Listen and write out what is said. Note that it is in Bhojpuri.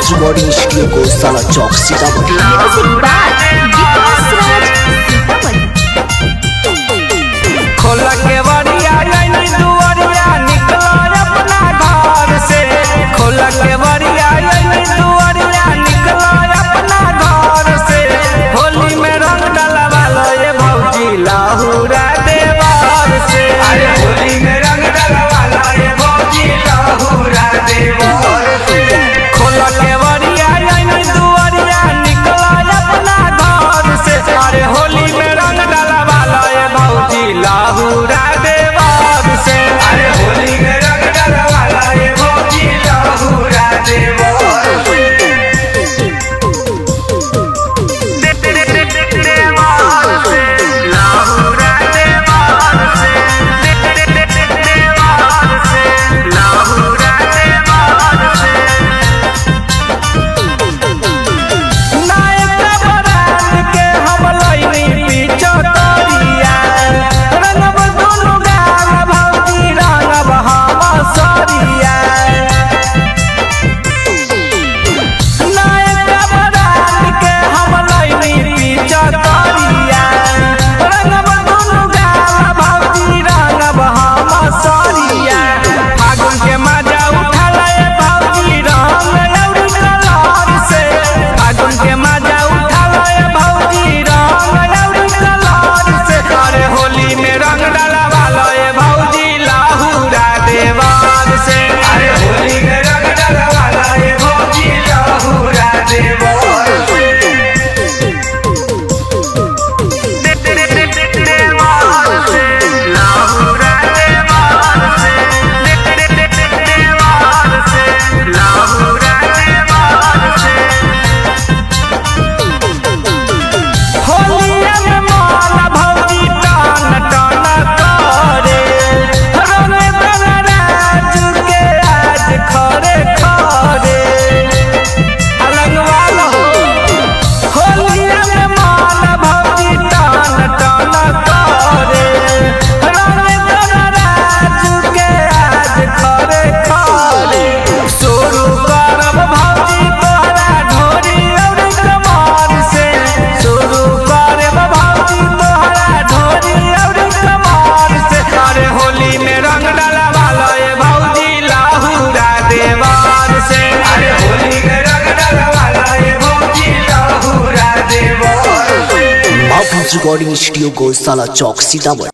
रिकॉर्डिंग स्टूडियो को साला चौक सीतामढ़ी। खोला के बड़िया दुआरिया निकला अपना घर से, खोला के बड़िया दुआरिया निकला अपना घर से। होली में रंग डलवा लो ये भौजी लाहुरा देवर से, अरे होली में रंग डलवा लो ये भौजी लाहुरा देवर से। खोला के बड़िया दुआरिया निकला अपना घर से, अरे होली में रंग डलवा लो ये भौजी लाहुरा देवर से, अरे होली में रंग डलवा लो ये भौजी लाहुरा देवर से। रिकॉर्डिंग स्टूडियो को साला चौक सीतामढ़ी।